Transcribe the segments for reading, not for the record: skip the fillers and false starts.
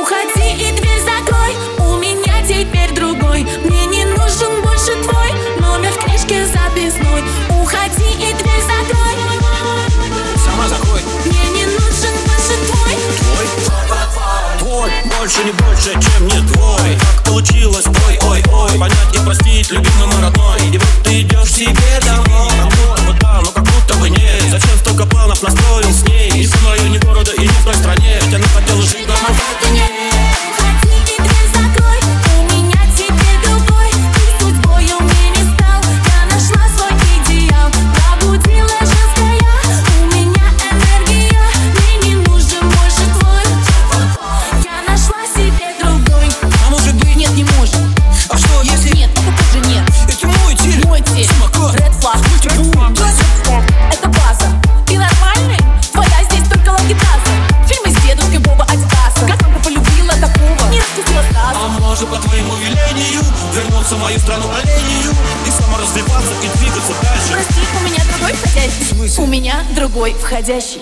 Уходи и дверь закрой, у меня теперь другой. Мне не нужен больше твой номер в книжке записной. Уходи и дверь закрой, сама закрой. мне не нужен больше твой. Твой больше не больше, чем не твой. Как получилось, ой-ой-ой, понять и простить, любимый мой родной. И вот ты идешь себе домой, как будто бы да, но как будто бы нет. Зачем столько планов настроен с ней? Ни в моем, ни города и ни в той стране. Ведь она хотела жить, но в это нет. Уходи и дверь закрой, у меня теперь другой. Ты судьбою мне не стал, я нашла свой идеал. Пробудила женская, у меня энергия. Мне не нужен больше твой. Я нашла себе другой. А может быть, Нет, не может. а что если? Нет, это тоже нет. Это мой теле. Мой теле. Самокат. Red flag. Это база. Ты нормальный? Твоя здесь только лакитаза. Фильмы с дедушкой Боба Адидаса. Как мама полюбила такого? Не распустила сразу. А может по твоему велению вернуться в мою страну оленью и саморазвиваться и двигаться дальше. Прости, у меня другой входящий. В смысле? У меня другой входящий.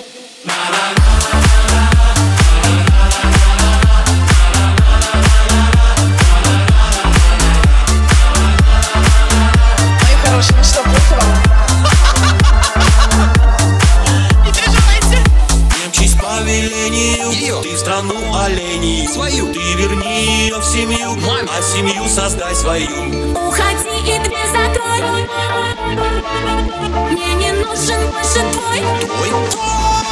Мои хорошие, ну что, плохо вам? Не переживайте. Не мчись по велению, Ее. ты в страну оленей Свою. Ты верни ее в семью, Маме. а семью создай свою. Уходи и дверь закрой. Мне не нужен больше твой. Твой